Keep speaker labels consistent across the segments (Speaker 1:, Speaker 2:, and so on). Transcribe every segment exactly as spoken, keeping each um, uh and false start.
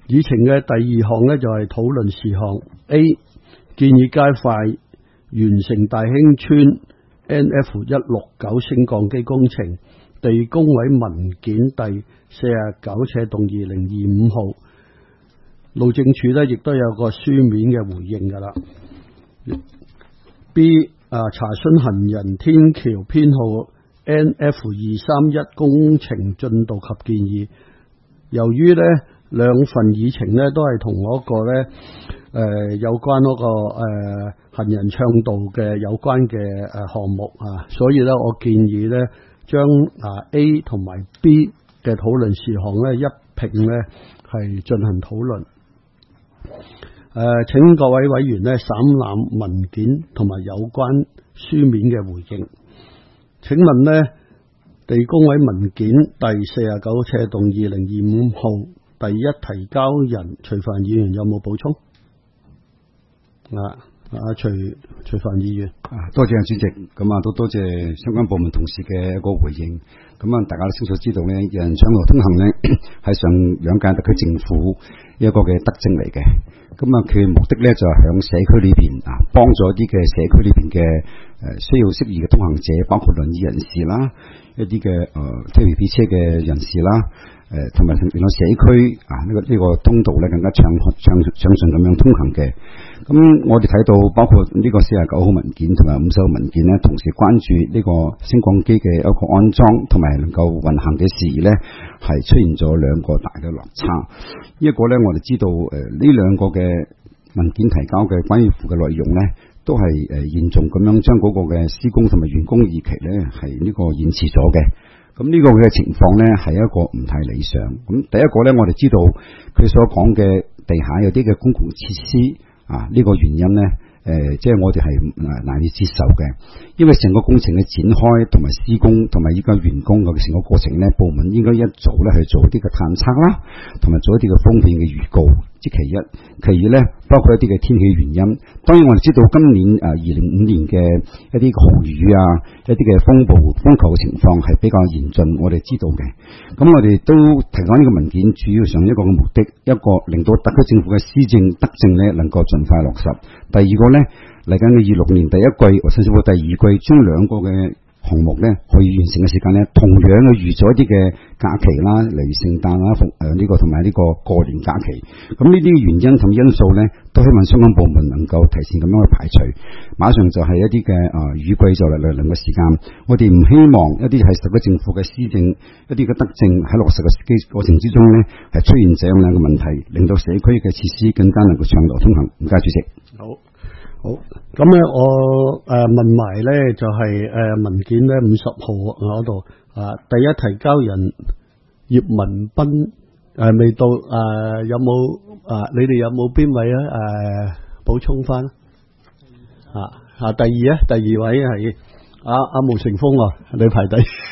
Speaker 1: 議程嘅第二項呢，就係討論事項 A， 建議加快完成大興村 N F 一六九升降機工程地工委文件第四十九斜動二零二五號。路政署呢亦都有個書面嘅回應㗎啦。B 啊，查詢行人天橋編號 N F 二三一工程進度及建議。由於呢兩份議程呢都係同嗰個呢誒、呃、有關嗰、那個誒、呃、行人暢道嘅有關嘅誒項目啊，所以呢我建議呢將啊 A 同埋 B 嘅討論事項呢一併呢係進行討論。誒、呃，請各位委員呢審覽文件同埋有關書面嘅回應。請問呢地工委文件第四十九斜動二零二五號第一提交人徐帆議員有冇補充？啊啊，徐徐帆議員，
Speaker 2: 啊，多謝主席，咁啊都多謝相關部門同事嘅一個回應。咁啊，大家都清楚知道呢，人人暢道通行呢係上兩屆特區政府一個嘅德政嚟嘅。咁啊，佢目的呢就係響社區裏邊啊，幫助一啲嘅社區裏邊嘅誒需要適宜嘅通行者，包括輪椅人士啦，一啲嘅誒推皮車嘅人士啦。誒同埋令到社區啊呢、這個呢、這個通道咧更加暢暢暢順咁樣通行嘅。咁我哋睇到包括呢個四十九號文件同埋五十號文件呢，同時關注呢個升降機嘅一個安裝同埋能夠運行嘅事宜呢，係出現咗兩個大嘅落差。呢、這、一個呢，我哋知道誒呢兩個嘅文件提交嘅關於附嘅內容呢，都係誒嚴重咁樣將嗰個嘅施工同埋完工日期呢係呢個延遲咗嘅。咁呢個嘅情況呢係一個唔太理想。咁第一個呢，我哋知道佢所講嘅地下有啲嘅公共設施啊，呢、這個原因呢，誒、呃，即係我哋係難以接受嘅。因為成個工程嘅展開同埋施工同埋依家完工嘅成個過程呢，部門應該一早呢去做啲嘅探測啦，同埋做一啲嘅風險嘅預告。即其一，其二呢，包括一啲嘅天氣原因。當然我哋知道今年誒二零五年嘅一啲豪雨啊，一啲嘅風暴風球嘅情況係比較嚴峻，我哋知道嘅。咁我哋都提供呢個文件，主要上一個嘅目的，一個令到特區政府嘅施政德政呢能夠盡快落實。第二個呢，嚟緊嘅二六年第一季或甚至乎第二季，將兩個嘅項目呢可以完成嘅時間呢，同樣嘅預咗一啲嘅假期啦，例如聖誕啦、復誒呢個同埋呢個過年假期。咁呢啲原因同因素呢，都希望相關部門能夠提前咁樣去排除。馬上就係一啲嘅誒雨季就嚟嚟臨嘅時間，我哋唔希望一啲係特區政府嘅施政，一啲嘅德政喺落實嘅過程之中呢，係出現這樣嘅問題，令到社區嘅設施更加能夠暢道通行。唔該，主席。
Speaker 1: 好。好，咁咧我誒、呃、問埋咧就係、是、誒、呃、文件咧五十號嗰度啊，第一提交人葉文斌誒未到誒、呃、有冇啊？你哋有冇邊位啊？誒補充翻啊啊！第二啊，第二位係阿阿毛成峰啊，你排第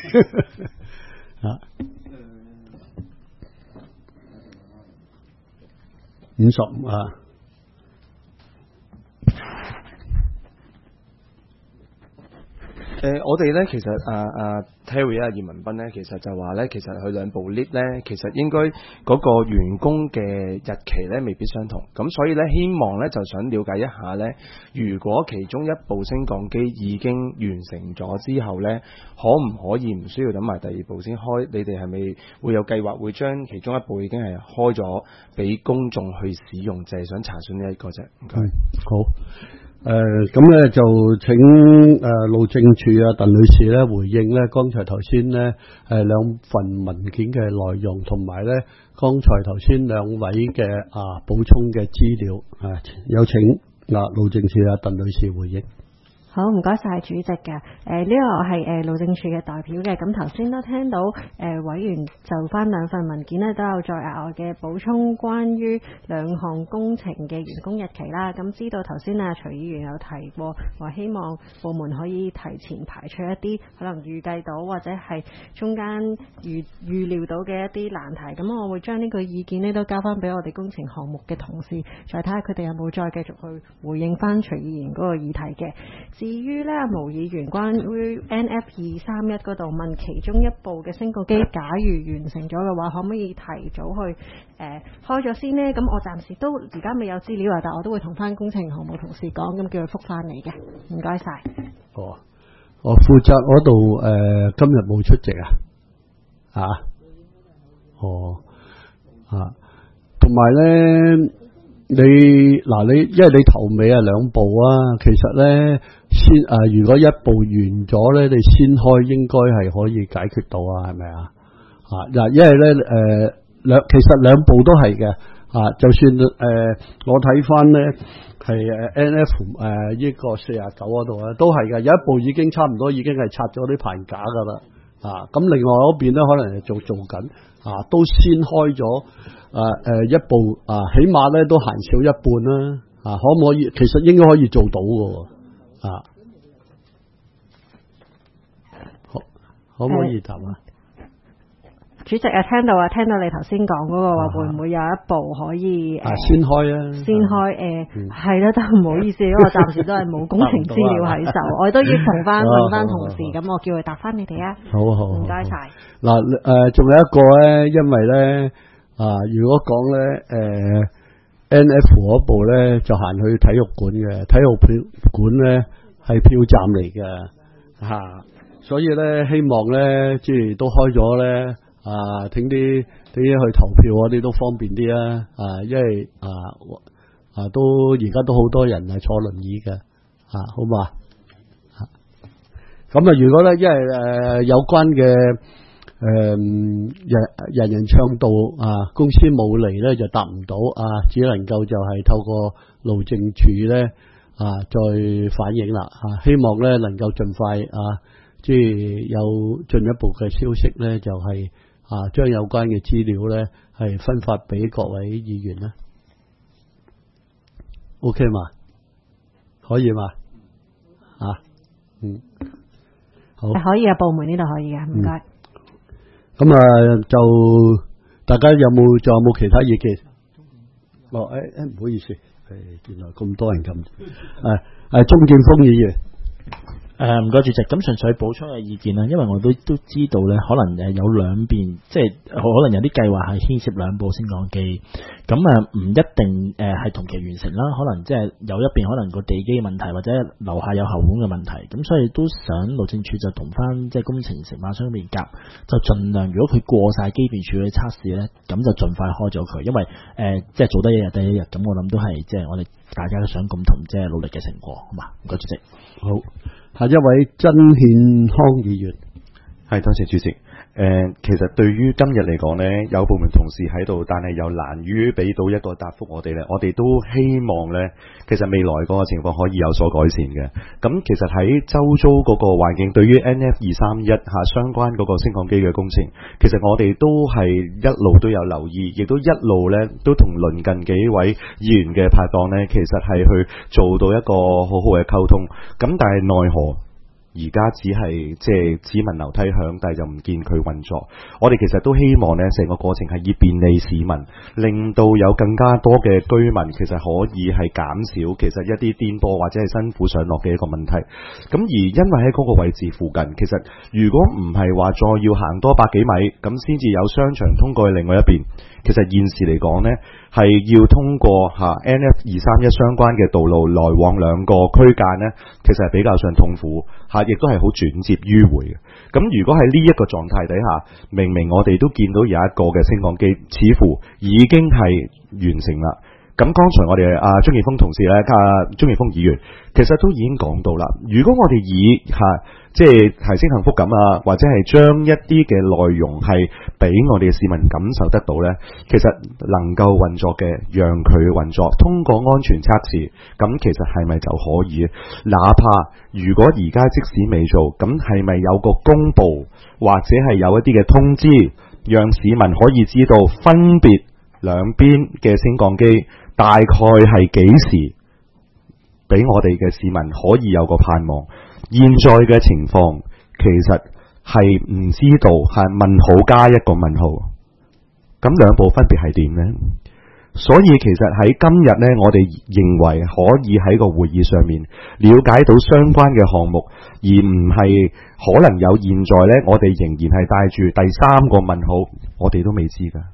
Speaker 1: 啊五十啊。
Speaker 3: 誒、呃，我哋咧其實啊啊 Terry 啊葉文斌咧，其實就話咧，其實佢兩部 lift 咧，其實應該嗰個完工嘅日期咧未必相同，咁所以咧希望咧就想了解一下咧，如果其中一部升降機已經完成咗之後咧，可唔可以唔需要等埋第二部先開？你哋係咪會有計劃會將其中一部已經係開咗俾公眾去使用？就係、是、想查詢呢一個啫。唔該。
Speaker 1: 好。誒，咁咧、呃、就請誒、呃、路政署啊鄧女士咧回應咧，剛才頭先咧誒兩份文件嘅內容，同埋咧剛才頭先兩位嘅啊補充嘅資料啊，有請啊路政署啊鄧女士回應。
Speaker 4: 好，唔該晒主席嘅。誒、呃，呢、這個我係誒路政署嘅代表嘅。咁頭先都聽到誒、呃、委員就翻兩份文件呢，都有再額外嘅補充，關於兩項工程嘅完工日期啦。咁知道頭先啊徐議員有提過，話希望部門可以提前排除一啲可能預計到或者係中間預預料到嘅一啲難題。咁我會將呢個意見呢都交翻俾我哋工程項目嘅同事，再睇下佢哋有冇再繼續去回應翻徐議員嗰個議題嘅。 至於咧毛議員關於 N F 二三一嗰度問其中一部嘅升降機，假如完成咗嘅話，可唔可以提早去誒、呃、開咗先呢？咁我暫時都而家未有資料啊，但我都會同翻工程項目同事講，咁叫佢覆翻你嘅。唔該晒。
Speaker 1: 哦，我負責嗰度誒，今日冇出席啊，啊，哦，啊，同埋咧。你嗱你，因為你頭尾啊兩步啊，其實咧先啊，如果一步完咗咧，你先開應該係可以解決到啊，係咪啊？啊嗱，因為咧誒兩其實兩步都係嘅啊，就算誒、呃、我睇翻咧係誒 N F 誒、呃、呢個四廿九嗰度啊，都係嘅，有一步已經差唔多已經係拆咗啲棚架噶啦啊，咁另外嗰邊咧可能係做做緊啊，都先開咗。誒、啊、誒、呃，一步啊，起碼咧都行少一半啦，啊，可唔可以？其實應該可以做到嘅，啊，可可唔可以答啊？
Speaker 4: 主席啊，聽到啊，聽到你頭先講嗰個話，會唔會有一步可以
Speaker 1: 啊？先開啊！
Speaker 4: 先開誒，係啦，都唔好意思，因為我暫時都係冇工程資料喺手，我都要同翻問翻同事，咁我叫佢答翻你哋啊。
Speaker 1: 好好，
Speaker 4: 唔該晒。嗱
Speaker 1: 誒，仲、呃、有一個咧，因為咧。啊！如果講咧，誒、呃、N F 嗰部咧就行去體育館嘅，體育票館咧係票站嚟嘅嚇，所以咧希望咧即係都開咗咧啊，請啲啲去投票嗰啲都方便啲啊！啊，因為啊啊都而家都好多人係坐輪椅嘅啊，好嘛？咁啊，如果咧因為誒、呃、有關嘅。誒、嗯，人人人倡導啊，公司冇嚟咧就答唔到啊，只能夠就係透過路政署咧啊再反映啦啊，希望咧能夠盡快啊，即係有進一步嘅消息咧，就係、是、啊將有關嘅資料咧係分發俾各位議員啦。OK 嘛？可以嘛？啊，嗯，好，
Speaker 4: 可以啊，部門呢度可以嘅，唔該。嗯
Speaker 1: 咁啊，就大家有冇仲有冇其他意見？哦，誒誒，唔好意思，誒，原來咁多人咁，誒誒，鍾建峰議員。
Speaker 5: 誒唔該主席，咁純粹補充嘅意見啦，因為我都都知道咧，可能誒有兩邊，即係可能有啲計劃係牽涉兩部升降機，咁啊唔一定誒係同期完成啦，可能即係有一邊可能個地基問題或者樓下有喉管嘅問題，咁所以都想路政署就同翻即係工程承辦商面夾，就盡量如果佢過晒機電處理測試咧，咁就盡快開咗佢，因為誒、呃、即係做得一日得一日，咁我諗都係即係我哋大家都想共同即係努力嘅成果，好嘛？唔該主席。
Speaker 1: 好。下一位曾憲康議員，
Speaker 6: 係多謝主席。誒、呃，其實對於今日嚟講呢，有部門同事喺度，但係又難於俾到一個答覆我哋呢，我哋都希望呢，其實未來嗰個情況可以有所改善嘅。咁其實喺周遭嗰個環境，對於 N F 二三一嚇相關嗰個升降機嘅工程，其實我哋都係一路都有留意，亦都一路呢都同鄰近幾位議員嘅拍檔呢，其實係去做到一個好好嘅溝通。咁但係奈何？而家只係即係只聞樓梯響，但係就唔見佢運作。我哋其實都希望呢成個過程係以便利市民，令到有更加多嘅居民其實可以係減少其實一啲顛簸或者係辛苦上落嘅一個問題。咁而因為喺嗰個位置附近，其實如果唔係話再要行多百幾米，咁先至有商場通過去另外一邊。其實現時嚟講呢，係要通過吓 N F 二三一相關嘅道路來往兩個區間呢，其實係比較上痛苦吓，亦都係好轉接迂迴嘅。咁如果喺呢一個狀態底下，明明我哋都見到有一個嘅升降機，似乎已經係完成啦。咁剛才我哋阿鍾建峰同事咧，阿鍾建峰議員其實都已經講到啦。如果我哋以吓即係提升幸福感啊，或者係將一啲嘅內容係俾我哋嘅市民感受得到呢，其實能夠運作嘅，讓佢運作，通過安全測試，咁其實係咪就可以？哪怕如果而家即使未做，咁係咪有個公佈，或者係有一啲嘅通知，讓市民可以知道分別兩邊嘅升降機大概係幾時，俾我哋嘅市民可以有個盼望。現在嘅情況其實係唔知道，係問號加一個問號。咁兩步分別係點呢？ 所以其實喺今日呢，我哋認為可以喺個會議上面了解到相關嘅項目，而唔係可能有現在呢，我哋仍然係帶住第三個問號，我哋都未知㗎。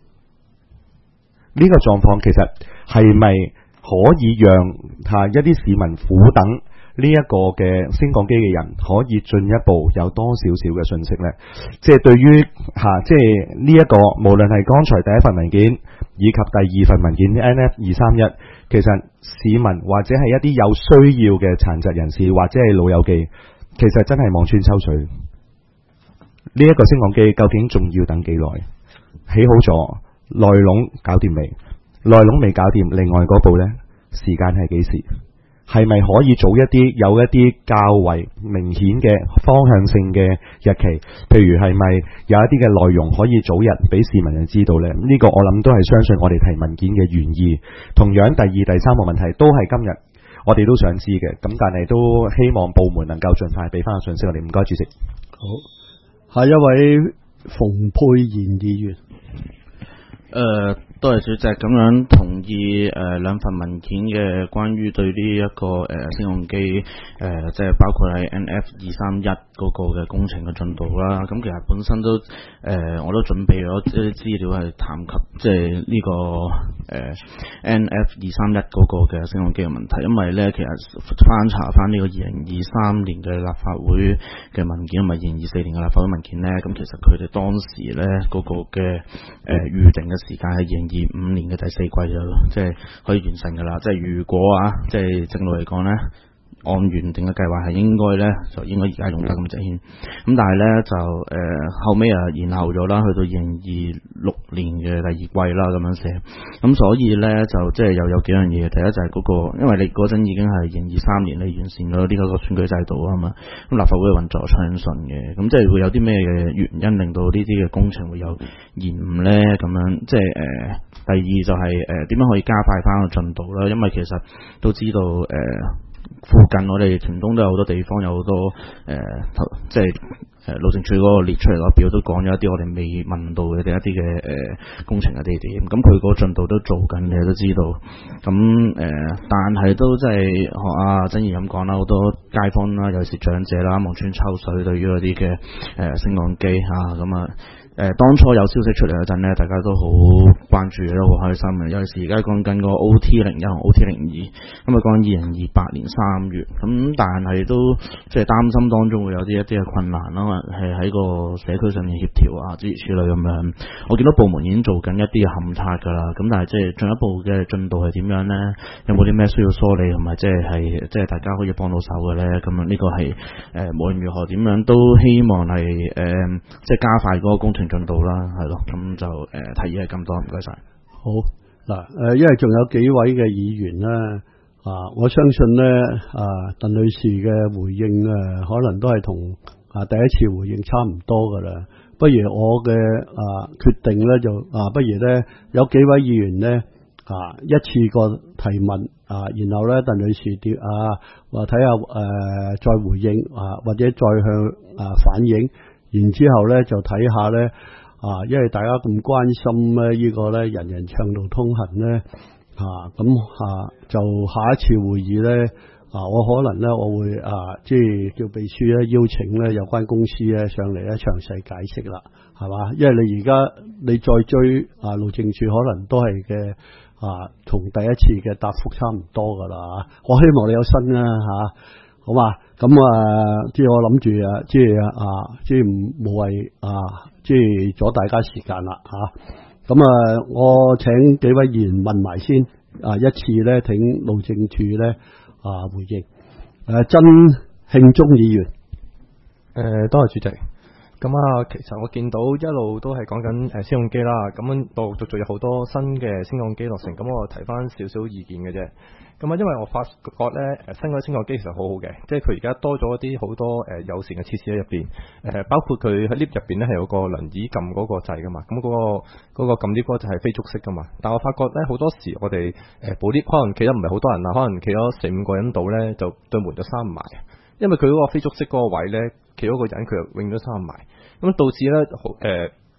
Speaker 6: 呢個狀況其實係咪可以讓吓一啲市民苦等呢一個嘅升降機嘅人可以進一步有多少少嘅信息呢？即係對於吓，即係呢一個無論係剛才第一份文件以及第二份文件 N F 二三一，其實市民或者係一啲有需要嘅殘疾人士或者係老友記，其實真係望穿秋水。呢一個升降機究竟仲要等幾耐？起好咗，內籠搞掂未？內籠未搞掂，另外嗰步呢，時間係幾時？係咪可以早一啲，有一啲較為明顯嘅方向性嘅日期？譬如係咪有一啲嘅內容可以早日俾市民知道呢？呢、呢個我諗都係相信我哋提文件嘅原意。同樣第二、第三個問題都係今日我哋都想知嘅，咁但係都希望部門能夠盡快俾翻個信息我哋。唔該，主席。
Speaker 1: 好，下一位馮沛然議員。
Speaker 7: 誒、呃，多謝主席，咁樣同意誒、呃、兩份文件嘅關於對呢、這、一個誒、呃、升降機誒，即係包括係 N F 二三一嗰個嘅工程嘅進度啦。咁其實本身都誒、呃，我都準備咗一啲資料係談及即係呢個誒、呃、N F 二三一嗰個嘅升降機嘅問題，因為咧其實翻查翻呢個二零二三年嘅立法會嘅文件，同埋二零二四年嘅立法會文件咧，咁其實佢哋當時咧嗰、那個嘅誒預定嘅時間係二零二五年嘅第四季就即係可以完成噶啦。即係如果啊，即係正路嚟講咧，按原定嘅計劃係應該咧，就應該而家用得咁直牽。咁但係咧就誒、呃、後尾啊延後咗啦，去到二零二六年嘅第二季啦咁樣寫。咁所以咧就即係又有幾樣嘢。第一就係嗰、那個，因為你嗰陣已經係二零二三年你完善咗呢個選舉制度啊嘛。咁立法會運作暢順嘅，咁即係會有啲咩嘅原因令到呢啲嘅工程會有延誤咧？咁樣即係誒、呃、第二就係誒點樣可以加快翻個進度啦？因為其實都知道誒。呃附近我哋屯東都有好多地方有好多誒、呃，即係誒路政署嗰個列出嚟個表都講咗一啲我哋未問到嘅一啲嘅誒工程嘅地點，咁佢個進度都做緊，你都知道。咁誒、呃，但係都即係學阿曾怡咁講啦，好多街坊啦，尤其是長者啦，望穿秋水對於嗰啲嘅誒升降機嚇咁啊。誒、呃、當初有消息出嚟嗰陣咧，大家都好關注嘅，都好開心嘅。尤其是而家講緊個 O T 零一同 O T 零二，咁啊講緊二零二八年三月，咁但係都即係擔心當中會有啲一啲嘅困難啦，係喺個社區上面協調啊，諸如此類咁樣。我見到部門已經做緊一啲嘅勘測㗎啦，咁但係即係進一步嘅進度係點樣咧？有冇啲咩需要梳理同埋即係係即係大家可以幫到手嘅咧？咁樣呢個係誒、呃、無論如何點樣都希望係誒、呃、即係加快嗰個工程進度啦，係咯，咁就誒、呃、提議係咁多，唔該晒。
Speaker 1: 好嗱，誒，因為仲有幾位嘅議員咧，啊，我相信咧，啊，鄧女士嘅回應誒，可能都係同啊第一次回應差唔多噶啦。不如我嘅啊決定咧，就啊，不如咧有幾位議員咧啊一次過提問啊，然後咧鄧女士啲啊話睇下誒再回應啊，或者再向啊反映。然之後咧就睇下咧啊，因為大家咁關心咧呢個咧人人暢道通行咧啊，咁啊就下一次會議咧啊，我可能咧我會啊即係叫秘書咧邀請咧有關公司咧上嚟咧詳細解釋啦，係嘛？因為你而家你再追啊路政署可能都係嘅啊，同第一次嘅答覆差唔多噶啦，我希望你有新啦吓。好嘛？咁啊，即係我諗住啊，即係啊，即係唔無謂啊，即係阻大家時間啦吓。咁啊，我請幾位議員問埋先啊，一次咧，請路政署咧啊回應。誒、啊，曾慶忠議員，
Speaker 8: 誒、呃，多謝主席。咁啊，其實我見到一路都係講緊誒升降機啦，咁樣陸陸續續有好多新嘅升降機落成，咁我提翻少少意見嘅啫。咁啊，因為我發覺咧，誒新嗰啲升降機其實好好嘅，即係佢而家多咗一啲好多誒友善嘅設施喺入邊，誒包括佢喺 lift 入邊咧係有個輪椅撳嗰個掣噶嘛，咁嗰、嗰個嗰、嗰個撳 lift 嗰就係非觸式噶嘛。但我發覺咧好多時我哋誒補 lift 可能企得唔係好多人啦，可能企咗四五個人度咧，就對門就閂唔埋，因為佢嗰個非觸式嗰個位咧，企咗個人佢又永遠都閂唔埋，咁導致咧好誒。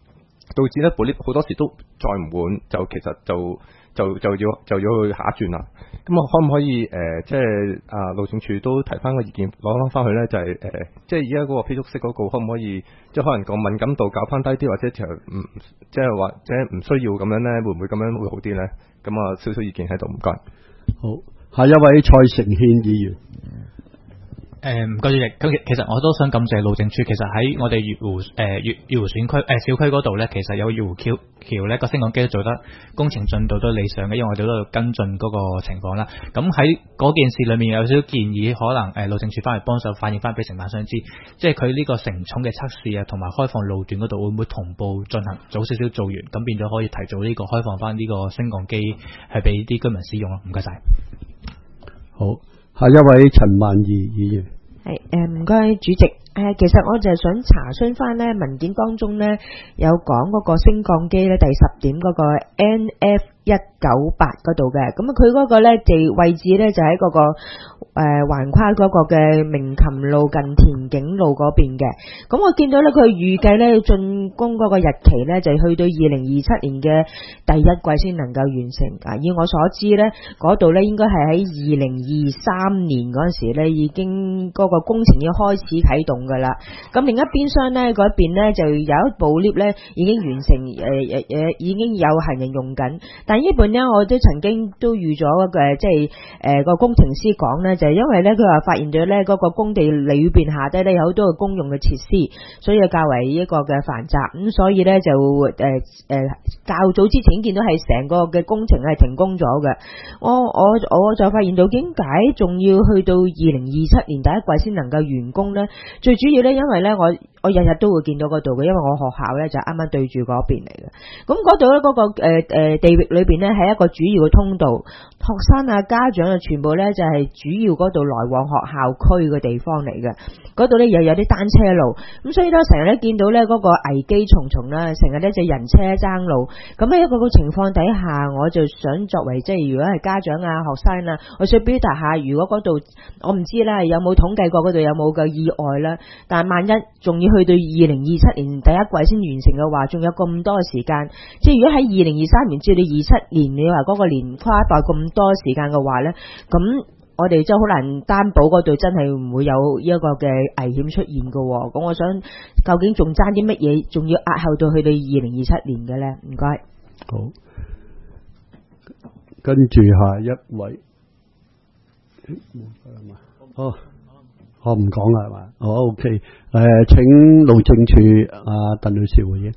Speaker 8: 導致咧部 lift 好多時都載唔滿，就其實就就就要就要去下一轉啦。咁我可唔可以誒、呃，即係啊路政署都提翻個意見，攞翻翻去咧，就係、是、誒、呃，即係而家嗰個非觸式嗰個可唔可以，即係可能個敏感度較翻低啲，或者其實唔即係或者唔需要咁樣咧，會唔會咁樣會好啲咧？咁啊，少少意見喺度，唔該。
Speaker 1: 好，下一位蔡成憲議員。
Speaker 9: 誒唔該主席，咁其實我都想感謝路政署，其實喺我哋月湖誒月月湖選區誒、呃、小區嗰度咧，其實有月湖橋橋咧個升降機都做得工程進度都理想嘅，因為我哋都有跟進嗰個情況啦。咁喺嗰件事裏面有少少建議，可能誒、呃、路政署翻嚟幫手反映翻俾承辦商知，即係佢呢個承重嘅測試啊，同埋開放路段嗰度會唔會同步進行，早少少做完，咁變咗可以提早呢個開放翻呢個升降機係俾啲居民使用咯。唔該晒。
Speaker 1: 好。下一位陳曼儀議員。
Speaker 10: 係誒，唔該主席。誒，其實我就係想查詢翻咧文件當中咧有講嗰個升降機咧第十點嗰個 N F 一九八嗰度嘅，咁啊佢嗰個咧地位置咧就喺嗰個誒橫跨嗰個嘅明琴路近田景路嗰邊嘅。咁我見到咧佢預計咧竣工嗰個日期咧就去到二零二七年嘅第一季先能夠完成。啊，以我所知咧嗰度咧應該係喺二零二三年嗰陣時咧已經嗰個工程已經開始啟動噶啦。咁另一邊廂咧嗰邊咧就有一部 lift 咧已經完成誒誒誒已經有行人用緊。但呢本咧我都曾經都預咗嘅，即係誒個工程師講咧，就係因為咧佢話發現咗咧嗰個工地裏邊下低咧有好多個公用嘅設施，所以較為一個嘅繁雜，咁所以咧就誒誒、呃呃、較早之前見到係成個嘅工程係停工咗嘅。我我我就發現到點解仲要去到二零二七年第一季先能夠完工咧？最主要咧因為咧我我日日都會見到嗰度嘅，因為我學校咧就啱啱對住嗰邊嚟嘅。咁嗰度咧嗰個誒誒、呃、地域裏邊咧係一個主要嘅通道，學生啊家長啊全部咧就係、是、主要嗰度來往學校區嘅地方嚟嘅。嗰度咧又有啲單車路，咁所以咧成日咧見到咧嗰個危機重重啦，成日咧就人車爭路。咁喺一個個情況底下，我就想作為即係如果係家長啊學生啊，我想表達下，如果嗰度我唔知啦，有冇統計過嗰度有冇嘅意外啦？但係萬一仲要去到二零二七年第一季先完成嘅話，仲有咁多嘅時間，即係如果喺二零二三年至到二七年，你話嗰個年跨代咁多時間嘅話咧，咁我哋真係好難擔保嗰度真係唔會有一個嘅危險出現㗎。咁我想究竟仲爭啲乜嘢，仲要押後到去到二零二七年嘅咧？唔該。
Speaker 1: 好，跟住下一位。哦。我唔講啦，係嘛？好 OK， 誒、呃，請路政署阿鄧女士回應。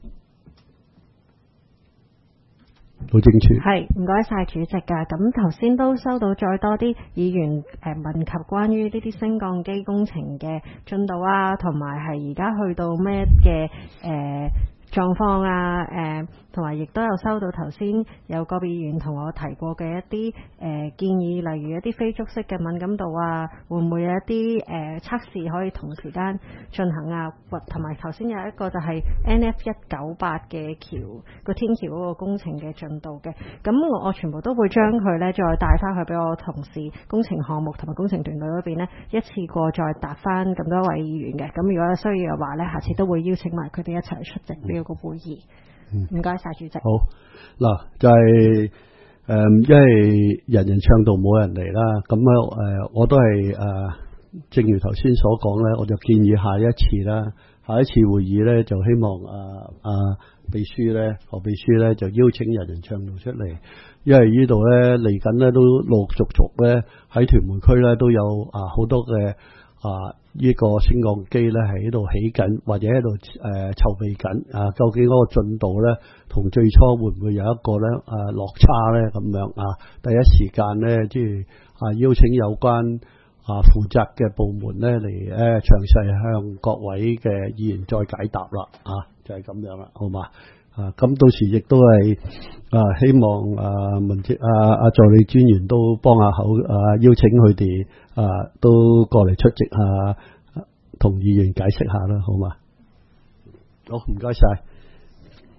Speaker 1: 路政署
Speaker 4: 係唔該晒主席㗎。咁頭先都收到再多啲議員誒問及關於呢啲升降機工程嘅進度啊，同埋係而家去到咩嘅誒狀況啊，誒同埋亦都有收到頭先有個別議員同我提過嘅一啲誒、呃、建議，例如一啲非觸式嘅敏感度啊，會唔會有一啲誒、呃、測試可以同時間進行啊？或同埋頭先有一個就係 N F 一九八嘅橋個天橋嗰個工程嘅進度嘅，咁我我全部都會將佢咧再帶翻去俾我同事工程項目同埋工程團隊嗰邊咧，一次過再答翻咁多位議員嘅。咁如果有需要嘅話咧，下次都會邀請埋佢哋一齊出席呢個會議。唔該晒主席。
Speaker 1: 好嗱，就係、是、誒、呃，因為人人唱到冇人嚟啦，咁啊誒，我都係誒、呃，正如頭先所講咧，我就建議下一次啦，下一次會議咧就希望啊啊秘書咧何秘書咧就邀請人人唱到出嚟，因為呢度咧嚟緊咧都陸陸續續咧喺屯門區咧都有啊好多嘅啊。呢個升降機咧喺度起緊，或者喺度誒籌備緊啊！究竟嗰個進度咧，同最初會唔會有一個咧啊落差咧咁樣啊？第一時間咧，即係啊邀請有關啊負責嘅部門咧嚟誒詳細向各位嘅議員再解答啦啊！就係、是、咁樣啦，好嘛？啊咁到時亦都係啊希望啊文職啊啊助理專員都幫下口啊邀請佢哋啊都過嚟出席下，同議員解釋下啦，好嘛？好，唔該晒。